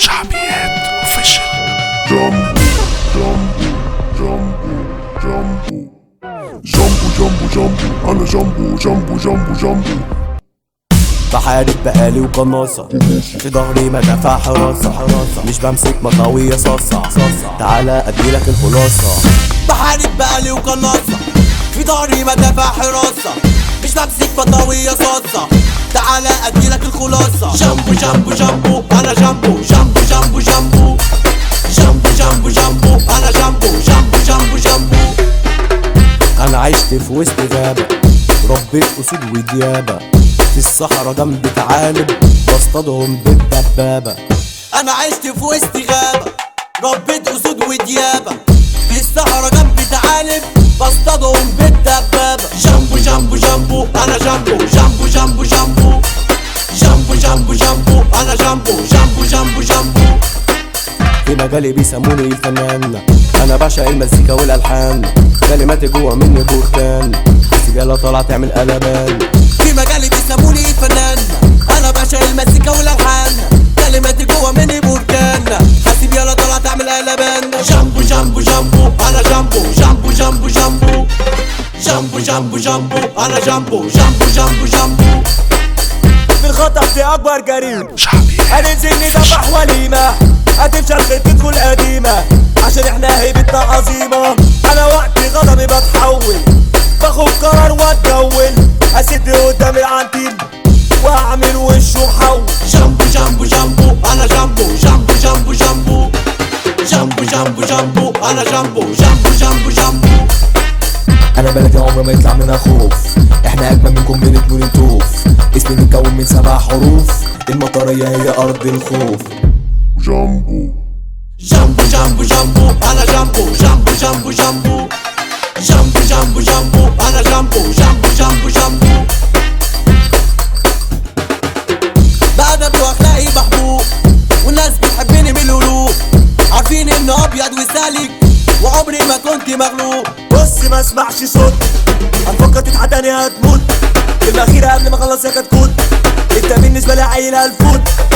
شعبيات اوفيشال. جامبو انا جامبو. بحارب بقالي وقناصة في ظهري مدافع حراسة مش بمسك مطاوية صاصة تعالى اديلك الخلاصة. بحارب بقالي وقناصة في ظهري مدافع حراسة مش بمسك مطاوية صاصة تعالى اديلك الخلاصة. جامبو انا جامبو انا جامبو. انا عشت في وسط غابة ربيت اسود وديابة في الصحراء جنب ثعالب بصطادهم بالدبابة. انا عشت في وسط غابة ربيت اسود وديابة في الصحراء جنب ثعالب بصطادهم بالدبابة. جامبو انا جامبو انا جامبو. في مجالي بيسموني الفنان انا بعشق المزيكا والالحان كلماتي جوا مني بركان السجالة طالعة تعمل قلبان. في مجالي بيسموني الفنان انا بعشق المزيكا والالحان كلماتي جوا مني بركان حاسب يلا طالعة تعمل قلبان. جامبو انا جامبو انا جامبو. في الخطر في اكبر جريمة هننزل ندبح وليمة هتفشل خطتكوا القديمة عشان احنا هيبتنا عظيمة. انا وقت غضبي بتحول باخد قرار واتجول اسد قدام العنتيل واعمل وشه محول. جامبو انا جامبو انا جامبو. انا بلدي عمره ما يطلع منها خوف احنا اجمل منكم بنتمون التوف اسمي متكون من 7 حروف المطرية هي ارض الخوف. جامبو انا جامبو انا جامبو. بأدب واخلاقي محبوب والناس بتحبني من القلوب عارفين اني ابيض وسالك وعمري ما كنت مغلوب. بص ما اسمعش صوت هتفكر تتعداني هتموت الأخيرة قبل ما اخلص يا كتكوت انت بالنسبة لي عيل هالفوت